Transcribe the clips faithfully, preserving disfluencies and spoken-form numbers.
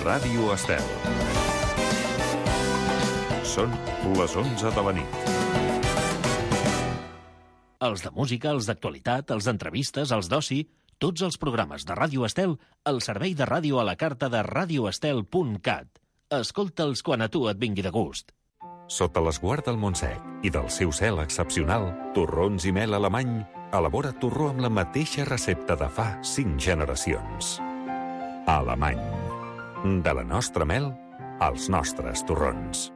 Ràdio Estel. Són les onze de la nit. Els de música, els d'actualitat, els d'entrevistes, els d'oci, tots els programes de Ràdio Estel al servei de ràdio a la carta de radioestel punt cat. Escolta'ls quan a tu et vingui de gust. Sota l'esguard del Montsec i del seu cel excepcional, Torrons i Mel Alemany elabora torró amb la mateixa recepta de fa cinc generacions. Alemany. De la nostra mel als nostres torrons.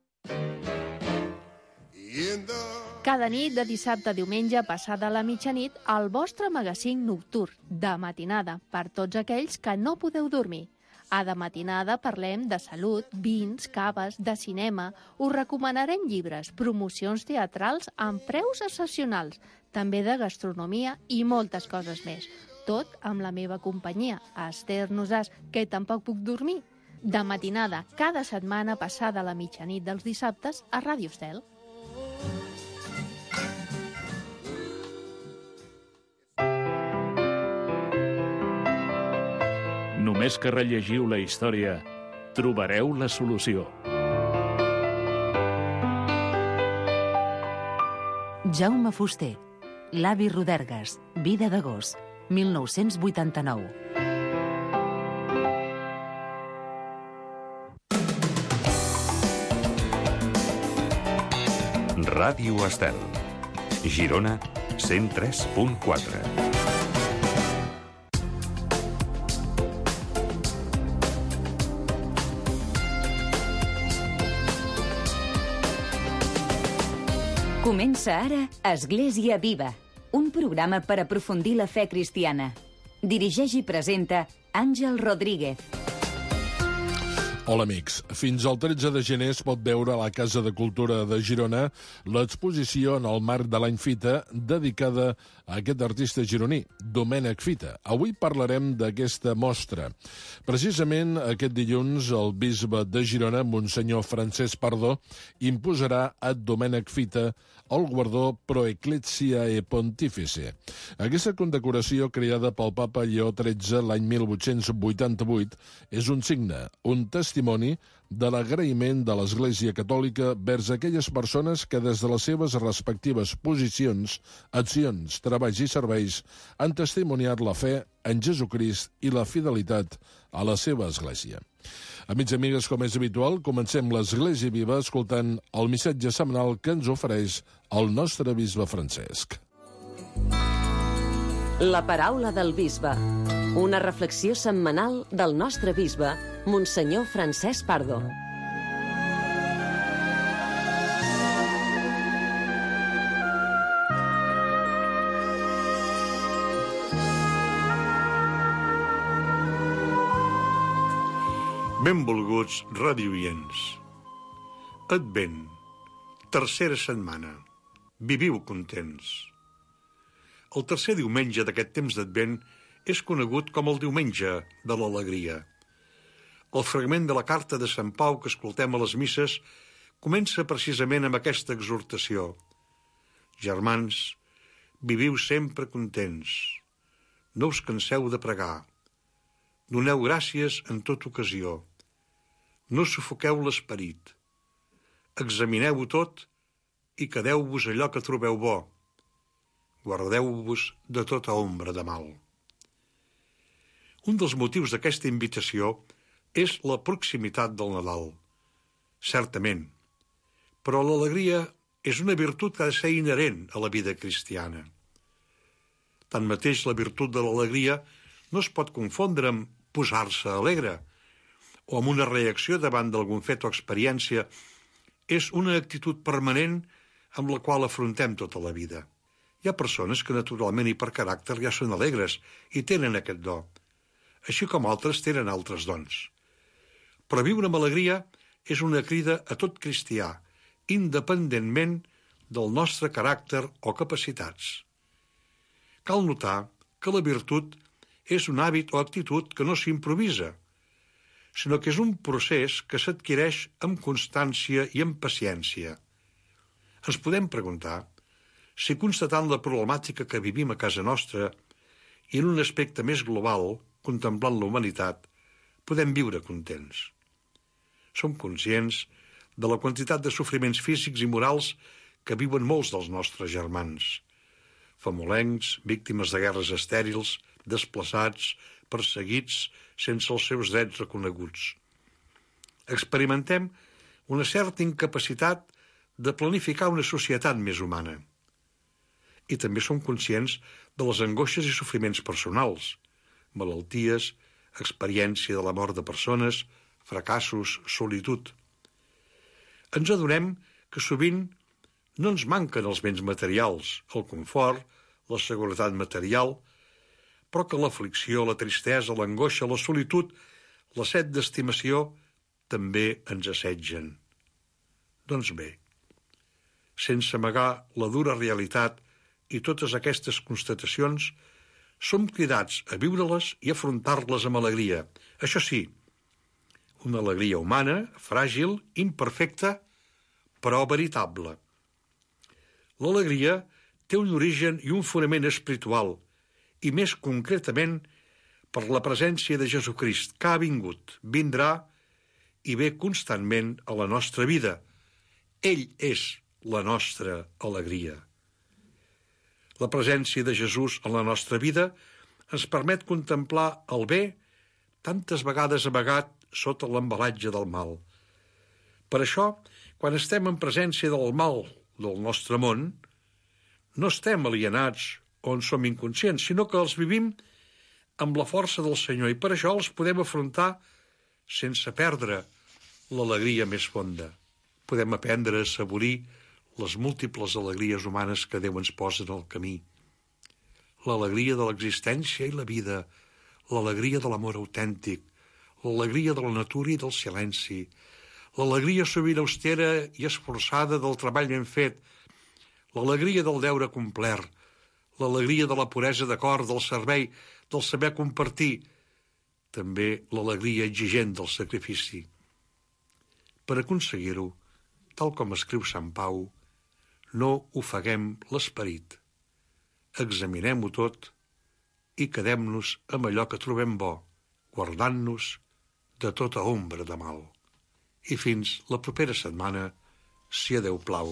Cada nit de dissabte a diumenge passada la mitjanit, el vostre magazín nocturn de matinada per tots aquells que no podeu dormir. A de matinada parlem de salut, vins, caves, de cinema, us recomanarem llibres, promocions teatrals amb preus excepcionals, també de gastronomia i moltes coses més. Tot amb la meva companyia, Esther Nosàs, que tampoc puc dormir. De matinada, cada setmana passada la mitjanit dels dissabtes a Ràdio Estel. Només que rellegiu la història, trobareu la solució. Jaume Fuster, l'avi Rodergas, vida d'agost, mil nou-cents vuitanta-nou. Ràdio Estel. Girona, cent tres punt quatre. Comença ara Església Viva, un programa per aprofundir la fe cristiana. Dirigeix i presenta Àngel Rodríguez. Hola, amics. Fins al tretze de gener es pot veure a la Casa de Cultura de Girona l'exposició en el marc de l'any Fita dedicada a aquest artista gironí, Domènec Fita. Avui parlarem d'aquesta mostra. Precisament aquest dilluns el bisbe de Girona, Monsenyor Francesc Pardó, imposarà a Domènec Fita el guardó Pro Ecclesia e Pontifice. Aquesta condecoració creada pel papa Lleó tretze l'any mil vuit-cents vuitanta-vuit és un signe, un testimoni de l'agraïment de l'Església Catòlica vers aquelles persones que des de les seves respectives posicions, accions, treballs i serveis han testimoniat la fe en Jesucrist i la fidelitat a la seva Església. Amics i amigues, com és habitual, comencem l'Església Viva escoltant el missatge setmanal que ens ofereix el nostre bisbe Francesc. La paraula del bisbe. Una reflexió setmanal del nostre bisbe, Monsenyor Francesc Pardo. Benvolguts radioients. Advent, tercera setmana. Viviu contents. El tercer diumenge d'aquest temps d'Advent és conegut com el diumenge de l'alegria. El fragment de la carta de Sant Pau que escoltem a les misses comença precisament amb aquesta exhortació. Germans, viviu sempre contents. No us canseu de pregar. Doneu gràcies en tota ocasió. No sufoqueu l'esperit. Examineu-ho tot i quedeu-vos allò que trobeu bo. Guardeu-vos de tota ombra de mal. Un dels motius d'aquesta invitació és la proximitat del Nadal. Certament, però l'alegria és una virtut que ha de ser inherent a la vida cristiana. Tanmateix, la virtut de l'alegria no es pot confondre amb posar-se alegre o amb una reacció davant d'algun fet o experiència. És una actitud permanent amb la qual afrontem tota la vida. Hi ha persones que naturalment i per caràcter ja són alegres i tenen aquest do, així com altres tenen altres dons. Però viure amb alegria és una crida a tot cristià, independentment del nostre caràcter o capacitats. Cal notar que la virtut és un hàbit o actitud que no s'improvisa, sinó que és un procés que s'adquireix amb constància i amb paciència. Ens podem preguntar si, constatant la problemàtica que vivim a casa nostra i en un aspecte més global, contemplant la humanitat, podem viure contents. Som conscients de la quantitat de sofriments físics i morals que viuen molts dels nostres germans. Famolencs, víctimes de guerres estèrils, desplaçats, perseguits, sense els seus drets reconeguts. Experimentem una certa incapacitat de planificar una societat més humana. I també som conscients de les angoixes i sofriments personals, malalties, experiència de la mort de persones, fracassos, solitud. Ens adonem que sovint no ens manquen els béns materials, el confort, la seguretat material, però que l'aflicció, la tristesa, l'angoixa, la solitud, la set d'estimació també ens assetgen. Doncs bé, sense amagar la dura realitat i totes aquestes constatacions, som cridats a viure-les i afrontar-les amb alegria. Això sí, una alegria humana, fràgil, imperfecta, però veritable. L'alegria té un origen i un fonament espiritual, i més concretament per la presència de Jesucrist, que ha vingut, vindrà i ve constantment a la nostra vida. Ell és la nostra alegria. La presència de Jesús en la nostra vida ens permet contemplar el bé tantes vegades amagat sota l'embalatge del mal. Per això, quan estem en presència del mal del nostre món, no estem alienats o en som inconscients, sinó que els vivim amb la força del Senyor i per això els podem afrontar sense perdre l'alegria més fonda. Podem aprendre a assaborir les múltiples alegries humanes que Déu ens posa en el camí. L'alegria de l'existència i la vida, l'alegria de l'amor autèntic, l'alegria de la natura i del silenci, l'alegria sovint austera i esforçada del treball ben fet, l'alegria del deure complert, l'alegria de la puresa de cor, del servei, del saber compartir, també l'alegria exigent del sacrifici. Per aconseguir-ho, tal com escriu Sant Pau, no ofeguem l'esperit. Examinem-ho tot i quedem-nos amb allò que trobem bo, guardant-nos de tota ombra de mal. I fins la propera setmana, si a Déu plau.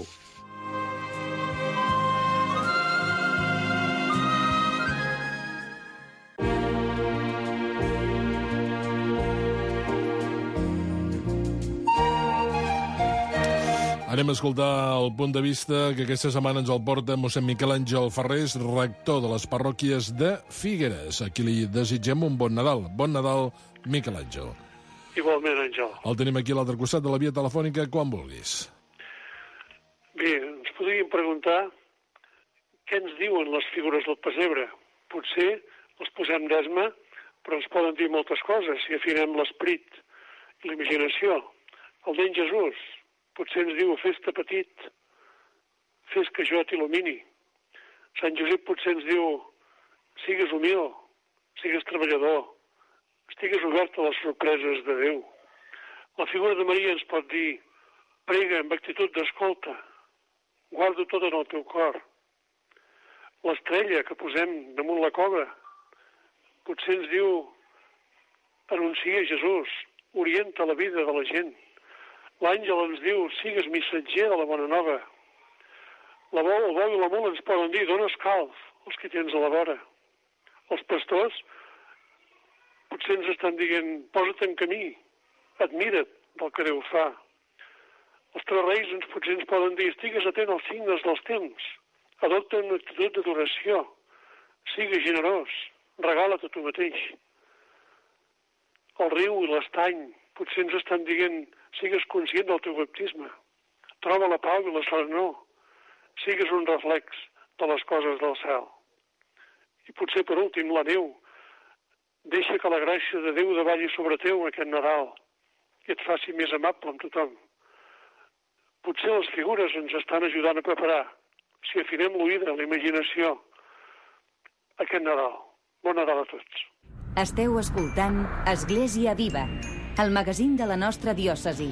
Anem a escoltar el punt de vista que aquesta setmana ens el porta mossèn Miquel Àngel Ferrés, rector de les parròquies de Figueres. Aquí li desitgem un bon Nadal. Bon Nadal, Miquel Àngel. Igualment, Àngel. El tenim aquí a l'altre costat de la via telefònica quan vulguis. Bé, ens podríem preguntar què ens diuen les figures del pessebre. Potser les posem d'esma, però ens poden dir moltes coses si afinem l'esperit i la imaginació. El nen Jesús potser ens diu, fes-te petit, fes que jo t'il·lumini. Sant Josep potser ens diu, sigues humil, sigues treballador, estigues obert a les sorpreses de Déu. La figura de Maria ens pot dir, prega amb actitud d'escolta, guarda tot en el teu cor. L'estrella que posem damunt la cova potser ens diu, anuncia Jesús, orienta la vida de la gent. L'àngel ens diu, sigues missatger de la bona nova. La bou, el bou i la mula ens poden dir, dona escalf als que tens a la vora. Els pastors potser ens estan dient, posa't en camí, admira't del que Déu fa. Els tres reis ens potser ens poden dir, estigues atent als signes dels temps, adopta una actitud d'adoració, sigues generós, regala't a tu mateix. El riu i l'estany potser ens estan dient, sigues conscient del teu baptisme, troba la pau i la serenor, sigues un reflex de les coses del cel. I potser per últim la neu, deixa que la gràcia de Déu davalli sobre teu aquest Nadal i et faci més amable amb tothom. Potser les figures ens estan ajudant a preparar, si afinem l'oïda, la imaginació, aquest Nadal. Bon Nadal a tots. Esteu escoltant Església Viva, el magazín de la nostra diòcesi.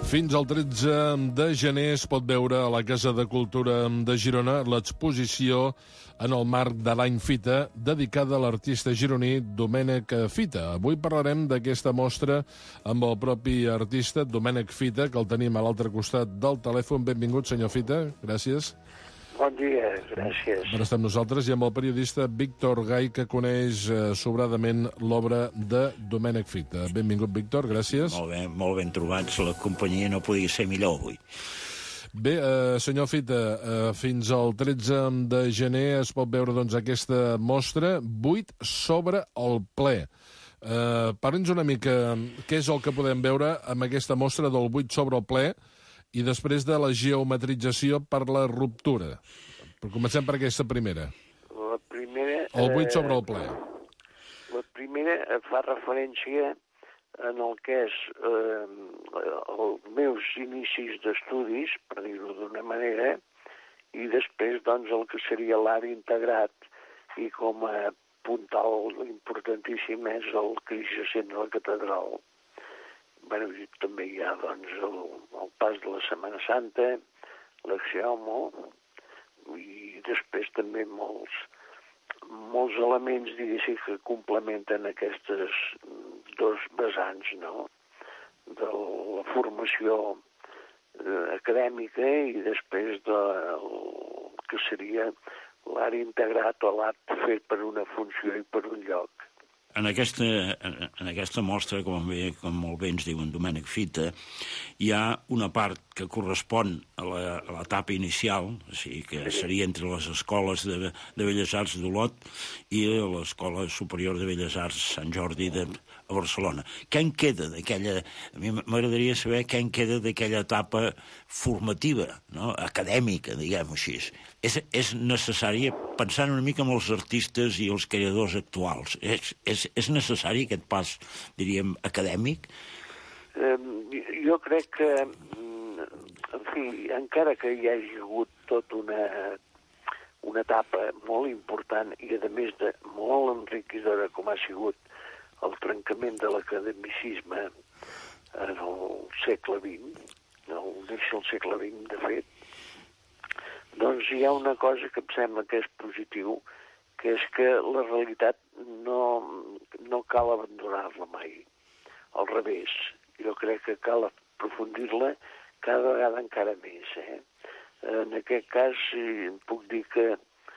Fins al tretze de gener es pot veure a la Casa de Cultura de Girona l'exposició en el marc de l'any Fita, dedicada a l'artista gironí Domènec Fita. Avui parlarem d'aquesta mostra amb el propi artista, Domènec Fita, que el tenim a l'altre costat del telèfon. Benvingut, senyor Fita. Gràcies. Bon dia, gràcies. Per estar amb nosaltres, i amb el periodista Víctor Gai, que coneix eh, sobradament l'obra de Domènec Fita. Benvingut, Víctor, gràcies. Molt bé, molt ben trobats. La companyia no podia ser millor avui. Bé, eh, senyor Fita, eh, fins al tretze de gener es pot veure doncs, aquesta mostra, vuit sobre el ple. Eh, Parlem-nos una mica què és el que podem veure amb aquesta mostra del vuit sobre el ple i després de la geometrització per la ruptura. Però comencem per aquesta primera. La primera... El vuit sobre el ple. La primera fa referència en el que és eh, els meus inicis d'estudis, per dir-ho d'una manera, i després doncs, el que seria l'art integrat, i com a puntal importantíssim és el Crist jacent de la catedral. Bueno, també hi ha doncs, el, el pas de la Setmana Santa, l'Axioma, i després també molts, molts elements, diguéssim, que complementen aquestes dos vessants, no?, de la formació eh, acadèmica i després del que seria l'art integrat o l'art fet per una funció i per un lloc. En aquesta, en aquesta mostra, com, bé, com molt bé ens diuen Domènec Fita, hi ha una part que correspon a l'etapa inicial, o sigui, que seria entre les escoles de, de Belles Arts d'Olot i l'Escola Superior de Belles Arts Sant Jordi de a Barcelona. Què en queda d'aquella... A mi m'agradaria saber què en queda d'aquella etapa formativa, no?, acadèmica, diguem-ho així. És, és necessari, pensant una mica en els artistes i els creadors actuals, és, és, és necessari aquest pas, diríem, acadèmic? Eh, jo crec que, en fi, encara que hi hagi hagut tot una, una etapa molt important i, a més, de molt enriquidora com ha sigut el trencament de l'academicisme en el segle vint, el l'inici del segle vint, de fet, doncs hi ha una cosa que em sembla que és positiu, que és que la realitat no, no cal abandonar-la mai. Al revés, jo crec que cal aprofundir-la cada vegada encara més. Eh? En aquest cas, puc dir que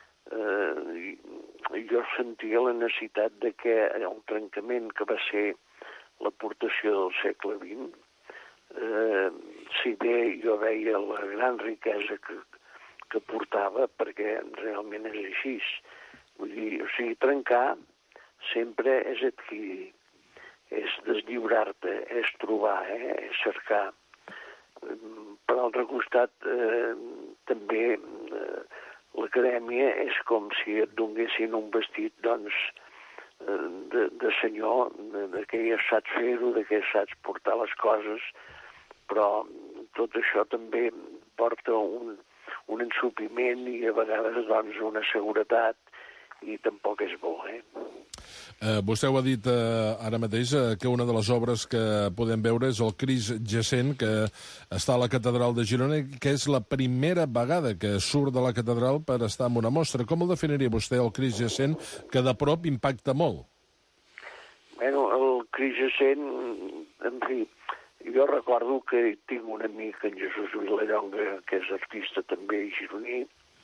eh, jo sentia la necessitat de que el trencament que va ser l'aportació del segle vint, eh, si bé jo veia la gran riquesa que, que portava, perquè realment és així. Vull dir, o sigui, trencar sempre és adquirir, és deslliurar-te, és trobar, eh? És cercar. Per l'altre costat, eh, també eh, l'acadèmia és com si et donessin un vestit, doncs, de, de senyor, de, de que ja saps fer-ho, de que saps portar les coses, però tot això també porta un, un ensupiment i a vegades, doncs, una seguretat, i tampoc és bo, eh? Eh, vostè ho ha dit eh, ara mateix, eh, que una de les obres que podem veure és el Crist jacent, que està a la catedral de Girona, que és la primera vegada que surt de la catedral per estar en una mostra. Com el definiria vostè, el Crist jacent, que de prop impacta molt? Bueno, el Crist jacent, en fi, jo recordo que tinc un amic, en Jesús Vilallonga, que és artista també gironí,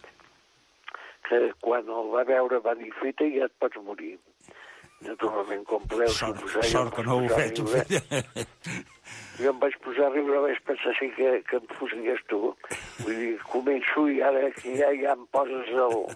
que quan el va veure va dir, Fita, ja et pots morir. Naturalment, com podeu sort, suposar... Sort que no ho he fet, Fita. Jo em vaig posar a riure, vaig pensar sí que, que em fosies tu. Vull dir, començo i ara que ja, ja em poses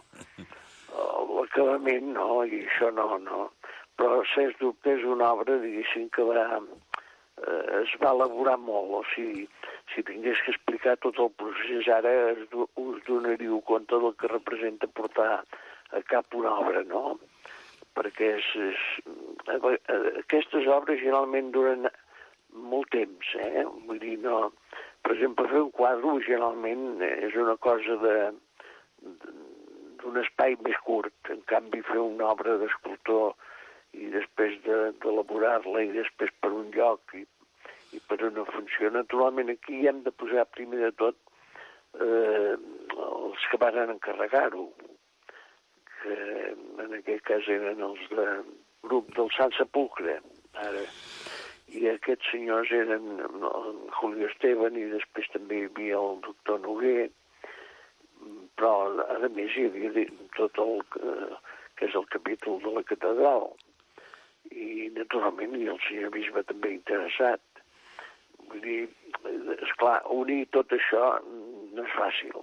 l'acabament, no? I això no, no. Però, sens dubte, és una obra, diguéssim, que va, eh, es va elaborar molt. O sigui, si tingués que explicar tot el procés ara, us donaríeu compte del que representa portar a cap una obra, no? Perquè és, és, aquestes obres generalment duren molt temps, eh? Vull dir, no... Per exemple, fer un quadre generalment és una cosa de d'un espai més curt. En canvi, fer una obra d'escultor i després d'elaborar-la i després per un lloc i, i per una funció. Naturalment, aquí hem de posar primer de tot eh, els que van encarregar-ho, que en aquest cas eren els del grup del Sant Sepulcre, ara. I aquests senyors eren el Julio Esteban i després també hi havia el doctor Noguer, però a més hi havia tot el que és el capítol de la catedral. I naturalment i el senyor bisbe també interessat. Vull dir, esclar, unir tot això no és fàcil.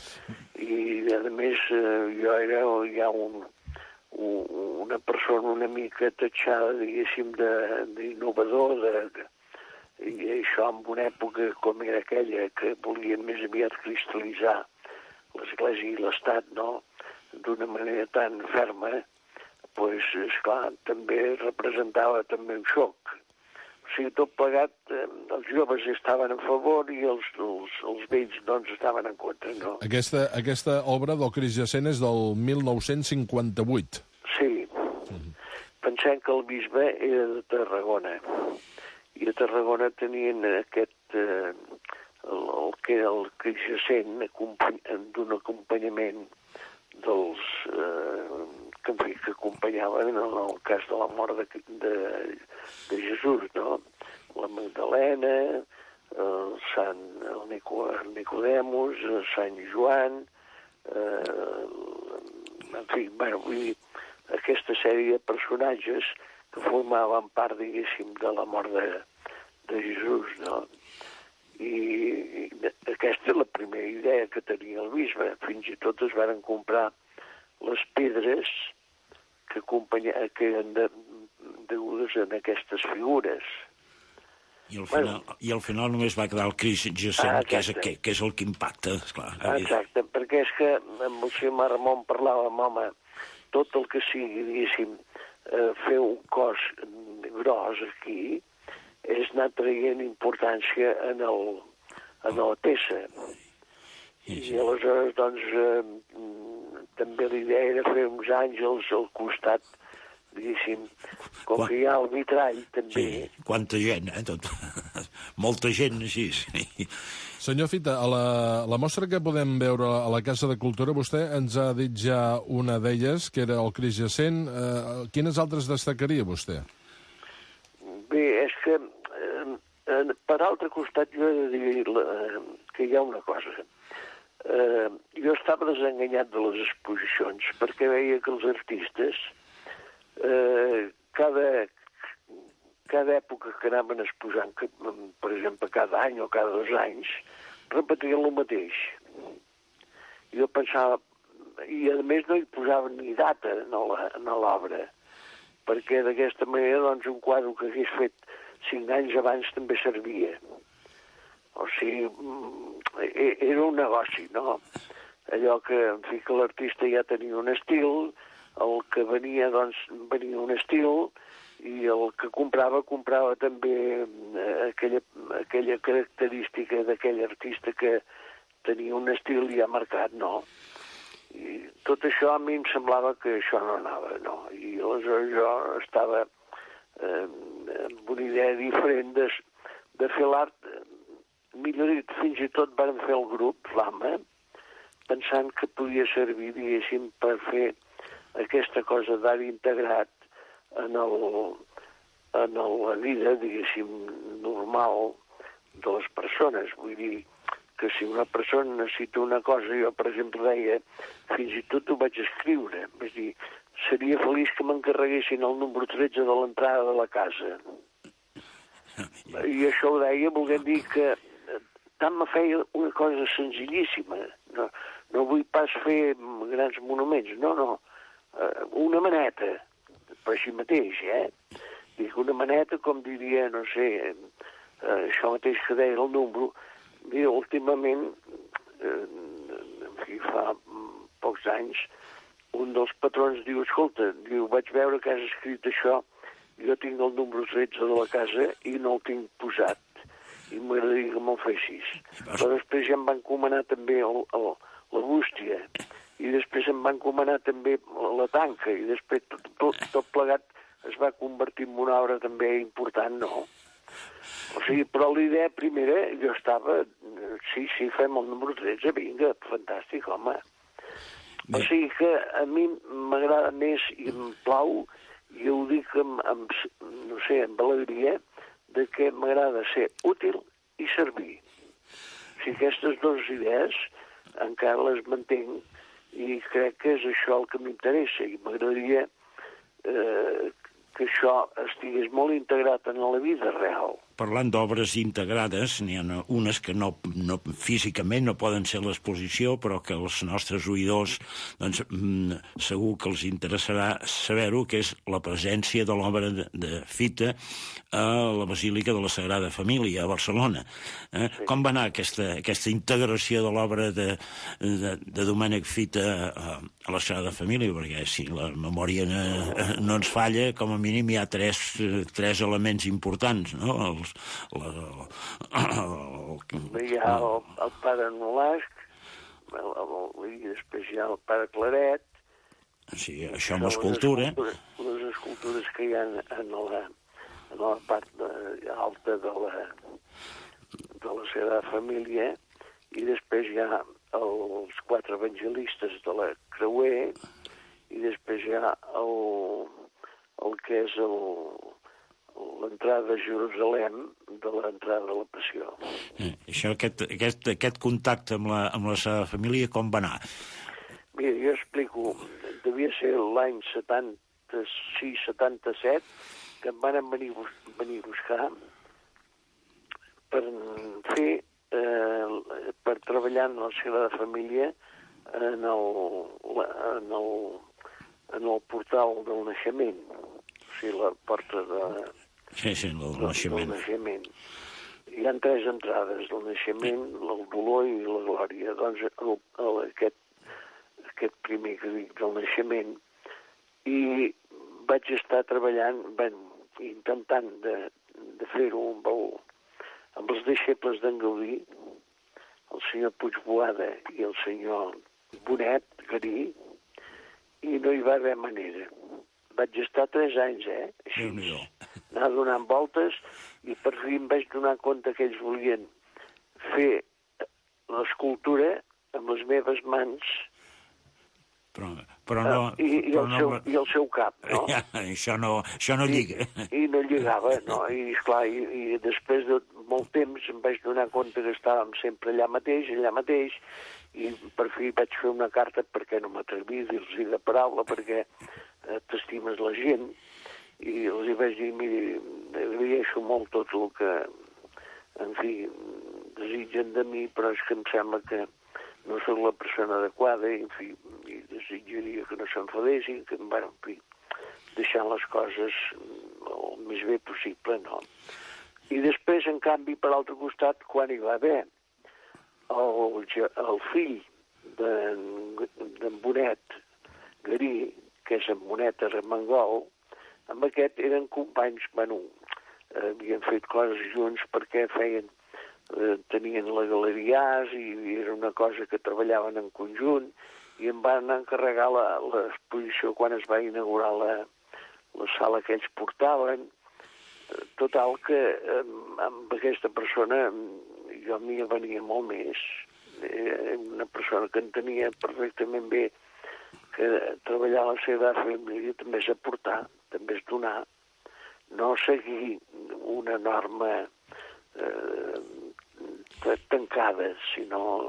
I a més jo era ja un, un, una persona una mica tatxada, diguéssim, d'innovador, de, de, i això en una època com era aquella, que volien més aviat cristal·litzar l'Església i l'Estat, no?, d'una manera tan ferma, doncs, esclar, també representava també un xoc. O sigui, tot plegat, eh, els joves estaven a favor i els, els, els vells, doncs, estaven en contra, no? Aquesta, aquesta obra del Crist Jacent és del mil nou-cents cinquanta-vuit. Sí. Mm-hmm. Pensem que el bisbe era de Tarragona. I a Tarragona tenien aquest, eh, el, el que era el Crist Jacent, d'un acompanyament dels eh, que, que acompanyaven en el cas de la mort de, de, de Jesús, no? La Magdalena, el Sant el Nico, el Nicodemus, el Sant Joan, eh, en fi, bueno, vull dir, aquesta sèrie de personatges que formaven part, diguéssim, de la mort de, de Jesús, no? I, i aquesta és la primera idea que tenia el bisbe. Fins i tot es van comprar les pedres que, que eren de, degudes en aquestes figures. I al final, bueno, i al final només va quedar el Crist Jacent, ah, que, és, que, que és el que impacta, esclar. Exacte, perquè és que amb el senyor Ramon parlàvem, home, tot el que sigui, diguéssim, eh, fer un cos gros aquí, és anar traient importància en, el, en la peça. I, I aleshores, doncs, eh, també l'idea era fer uns àngels al costat, diguéssim, com Quan... que hi ha el vitrall, també. Sí, quanta gent, eh, tot. Molta gent, així. Senyor Fita, a la, la mostra que podem veure a la Casa de Cultura, vostè ens ha dit ja una d'elles, que era el Crist Jacent. Eh, quines altres destacaria vostè? Bé, és que, eh, per altre costat, jo he de dir eh, que hi ha una cosa. Eh, jo estava desenganyat de les exposicions, perquè veia que els artistes, eh, cada, cada època que anaven exposant, que, per exemple, cada any o cada dos anys, repetien el mateix. Jo pensava, i a més no hi posaven ni data en l'obra, perquè d'aquesta manera, doncs, un quadre que hagués fet cinc anys abans també servia. O sigui, era un negoci, no? Allò que, en fi, que l'artista ja tenia un estil, el que venia, doncs, venia un estil, i el que comprava, comprava també aquella, aquella característica d'aquell artista que tenia un estil ja marcat, no? I tot això a mi em semblava que això no anava, no? I aleshores jo estava eh, amb una idea diferent de, de fer l'art. Millor dit, fins i tot van fer el grup, Flama, pensant que podia servir, diguéssim, per fer aquesta cosa d'art integrat en, el, en la vida, diguéssim, normal de les persones. Vull dir que si una persona necessita una cosa, jo, per exemple, deia, fins i tot ho vaig escriure, és dir, seria feliç que m'encarreguessin el número tretze de l'entrada de la casa. I això ho deia volent dir que tant me feia una cosa senzillíssima. No, no vull pas fer grans monuments, no, no. Una maneta, per així mateix, eh? Dic, una maneta, com diria, no sé, això mateix que deia el número. Mira, últimament, en fi, fa pocs anys, un dels patrons diu, escolta, diu, vaig veure que has escrit això, jo tinc el número tretze de la casa i no el tinc posat, i m'agradaria que me'l fessis. Però després ja em van encomanar també el, el, la bústia, i després em van encomanar també la tanca, i després tot, tot, tot plegat es va convertir en una obra també important, no? O sigui, però la idea primera, jo estava... Sí, sí, fem el número tretze, vinga, fantàstic, home. Bé. O sigui que a mi m'agrada més i em plau, i ho dic amb, amb, no sé, amb alegria, de que m'agrada ser útil i servir. O sigui, aquestes dues idees encara les mantenc i crec que és això el que m'interessa i m'agradaria eh, que això estigués molt integrat en la vida real. Parlant d'obres integrades, n'hi ha unes que no, no, físicament no poden ser a l'exposició, però que els nostres oïdors doncs, segur que els interessarà saber-ho, que és la presència de l'obra de, de Fita a la Basílica de la Sagrada Família, a Barcelona. Eh? Sí. Com va anar aquesta, aquesta integració de l'obra de, de, de Domènec Fita a, a la Sagrada Família? Perquè si la memòria no, no ens falla, com a mínim hi ha tres, tres elements importants, no? Els La, la, el, hi ha el, el pare Nolasc, el, el, i després hi ha el pare Claret. Sí, això amb escultura. Les escultures, les escultures que hi ha en la, en la part de, alta de la, de la Sagrada Família, i després hi ha els quatre evangelistes de la Creuer, i després hi ha el, el que és el... l'entrada de Jerusalem de l'entrada de la Passió. Eh, això, aquest, aquest, aquest contacte amb la, amb la seva família, com va anar? Mira, jo explico, devia ser l'any setanta-sis setanta-set que em van venir, venir a buscar per fer, eh, per treballar en la Sagrada Família en el, en el, en el portal del naixement. O sigui, la porta de... Sí, sí, el naixement. Del naixement. Hi ha tres entrades, el naixement, el dolor i la glòria. Doncs el, el, aquest, aquest primer que dic del naixement, i vaig estar treballant, ben, intentant de, de fer-ho amb, el, amb els deixebles d'en Gaudí, el senyor Puigboada i el senyor Bonet, Garí, i no hi va haver manera. Vaig estar tres anys, eh? Així, anar donant voltes, i per fi em vaig donar compte que ells volien fer l'escultura amb les meves mans, però, però no, uh, i, i, però el no, seu, i el seu cap, no? Ja, això no, això no lliga. I, i no lligava, no? I, esclar, i, i després de molt temps em vaig donar compte que estàvem sempre allà mateix, allà mateix, i per fi vaig fer una carta perquè no m'atrevi a dir-los de paraula, perquè eh, t'estimes la gent, i els hi vaig dir, miri, agraeixo molt tot el que, en fi, desitgen de mi, però és que em sembla que no soc la persona adequada, i, en fi, i desitjaria que no s'enfadessin, que em van, en fi, deixant les coses el més bé possible, no? I després, en canvi, per l'altre costat, quan hi va haver el, el fill d'en Bonet, Garí, que és en Bonet Armengol, amb aquest eren companys, bueno, havien fet coses junts perquè feien, eh, tenien la galeriàs i, i era una cosa que treballaven en conjunt, i em van encarregar l'exposició quan es va inaugurar la, la sala que ells portaven. Total que eh, amb aquesta persona jo m'hi venia molt més. Eh, una persona que entenia perfectament bé que treballar a la seva família també és aportar, també és donar, no seguir una norma eh, tancada, sinó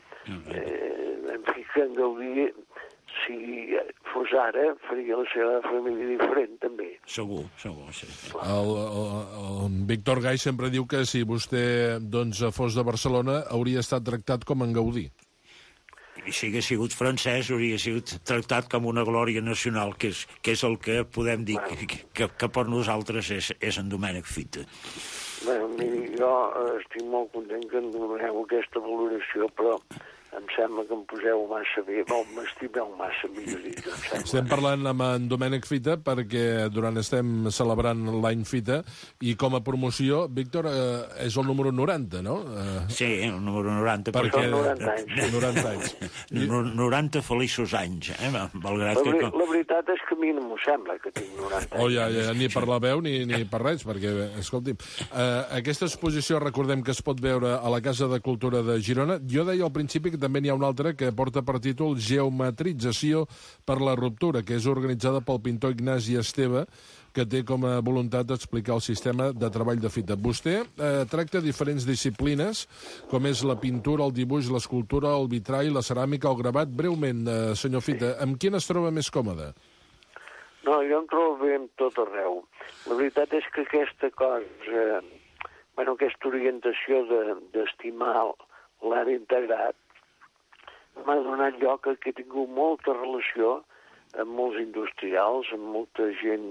eh, en fi, que en Gaudí, si fos ara, faria la seva família diferent, també. Segur, segur, sí. El, el, el Víctor Gai sempre diu que si vostè doncs, fos de Barcelona hauria estat tractat com en Gaudí. I si hagués sigut francès hauria sigut tractat com una glòria nacional, que és, que és el que podem dir que, que, que per nosaltres és, és en Domènec Fita. Bé, miri, jo estic molt content que em doneu aquesta valoració, però em sembla que em poseu massa bé, no, m'estimeu massa, millor dit, em sembla. Estem parlant amb en Domènec Fita perquè durant estem celebrant l'any Fita i com a promoció, Víctor, eh, és el número noranta, no? Eh, sí, el número noranta. Perquè... Són noranta anys. noranta anys. noranta feliços anys, eh? Malgrat la, que... la veritat és que a mi no m'ho sembla que tinc noranta anys. Oh, ja, ja, ni per la veu ni, ni per res, perquè, escolti'm, eh, aquesta exposició recordem que es pot veure a la Casa de Cultura de Girona. Jo deia al principi que també n'hi ha una altra que porta per títol Geometrització per la ruptura, que és organitzada pel pintor Ignasi Esteve, que té com a voluntat d'explicar el sistema de treball de Fita. Vostè eh, tracta diferents disciplines, com és la pintura, el dibuix, l'escultura, el vitrall, la ceràmica, el gravat. Breument, eh, senyor Fita, amb quin es troba més còmode? No, jo em trobo bé amb tot arreu. La veritat és que aquesta cosa, bueno, aquesta orientació d'estimar de, l'art integrat, m'ha donat lloc a que he tingut molta relació amb molts industrials, amb molta gent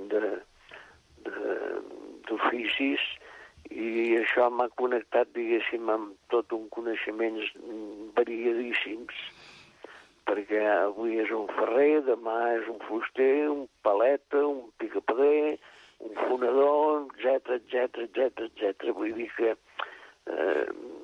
d'oficis, i això m'ha connectat, diguéssim, amb tot un coneixements variadíssims, perquè avui és un ferrer, demà és un fuster, un paleta, un picapader, un fonedor, etcètera, etcètera, etcètera, etcètera. Vull dir que eh,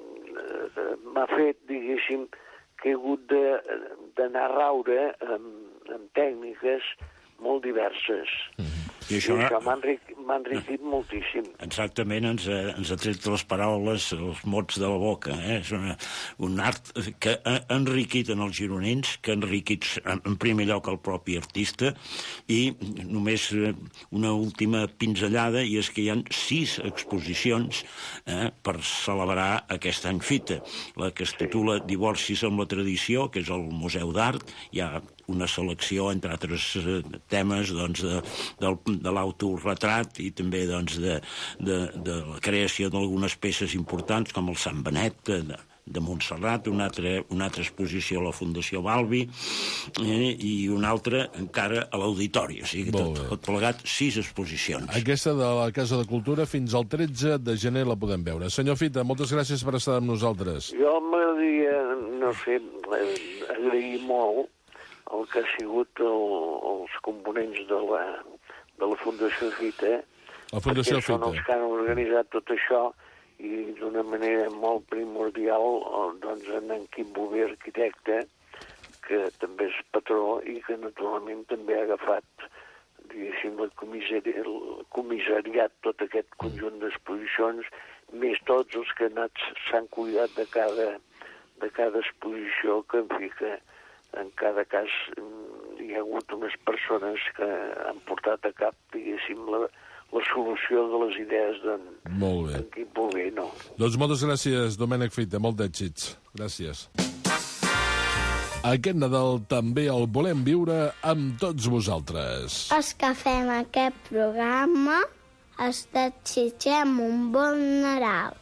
m'ha fet, diguéssim, que he hagut d'anar a raure amb, amb tècniques molt diverses. Mm-hmm. I això, I això m'ha enriquit, enriquit moltíssim. Exactament, ens ha, ens ha tret les paraules, els mots de la boca. Eh? És una, un art que ha enriquit en els gironins, que ha enriquit en primer lloc el propi artista, i només una última pinzellada, i és que hi ha sis exposicions eh, per celebrar aquest any Fita. La que es titula Divorcis amb la tradició, que és el Museu d'Art, hi ha una selecció, entre altres temes, doncs, de, del, de l'autoretrat i també doncs, de, de, de la creació d'algunes peces importants, com el Sant Benet de, de Montserrat, una altra, una altra exposició a la Fundació Balbi, eh, i una altra encara a l'Auditori. O sigui, tot, tot plegat, sis exposicions. Aquesta de la Casa de Cultura fins al tretze de gener la podem veure. Senyor Fita, moltes gràcies per estar amb nosaltres. Jo m'agradaria, no sé, agrair molt el que ha sigut el, els components de la, de la Fundació Fita, la Fundació perquè són Fita. Els que han organitzat tot això, i d'una manera molt primordial, doncs, en Quim Bové, arquitecte, que també és patró i que naturalment també ha agafat, diguéssim, el comissari, el comissariat, tot aquest conjunt d'exposicions, més tots els que s'han cuidat de cada, de cada exposició, que en fi que en cada cas hi ha hagut unes persones que han portat a cap, diguéssim, la, la solució de les idees d'en Quim Bové, no? Doncs moltes gràcies, Domènec Fita, molt d'èxits. Gràcies. Aquest Nadal també el volem viure amb tots vosaltres. Els que fem aquest programa es desitgem un bon Nadal.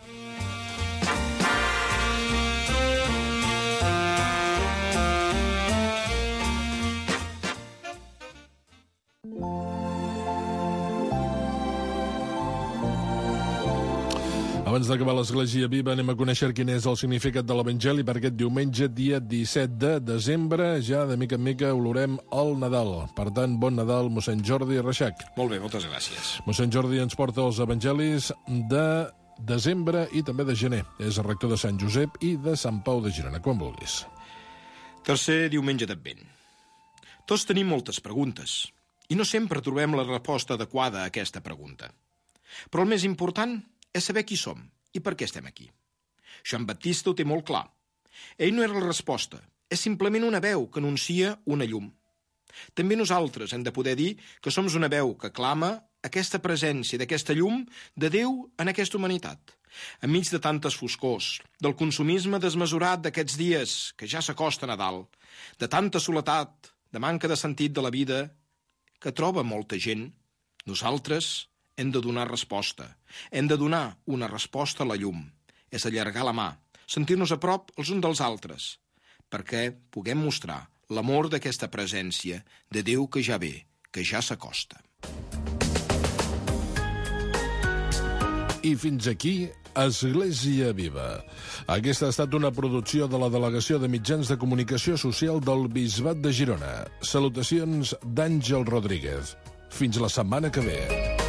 Abans d'acabar l'Església Viva, anem a conèixer quin és el significat de l'Evangeli per aquest diumenge, dia disset de desembre. Ja de mica en mica olorem el Nadal. Per tant, bon Nadal, mossèn Jordi Reixac. Molt bé, moltes gràcies. Mossèn Jordi ens porta els evangelis de desembre i també de gener. És el rector de Sant Josep i de Sant Pau de Girona, quan vulguis. Tercer diumenge d'Advent. Tots tenim moltes preguntes i no sempre trobem la resposta adequada a aquesta pregunta. Però el més important és saber qui som i per què estem aquí. Joan Baptista ho té molt clar. Ell no era la resposta, és simplement una veu que anuncia una llum. També nosaltres hem de poder dir que som una veu que clama aquesta presència d'aquesta llum de Déu en aquesta humanitat. Enmig de tantes foscors, del consumisme desmesurat d'aquests dies que ja s'acosta a Nadal, de tanta soledat, de manca de sentit de la vida que troba molta gent, nosaltres hem de donar resposta. Hem de donar una resposta a la llum. És allargar la mà, sentir-nos a prop els uns dels altres, perquè puguem mostrar l'amor d'aquesta presència de Déu que ja ve, que ja s'acosta. I fins aquí, Església Viva. Aquesta ha estat una producció de la Delegació de Mitjans de Comunicació Social del Bisbat de Girona. Salutacions d'Àngel Rodríguez. Fins la setmana que ve.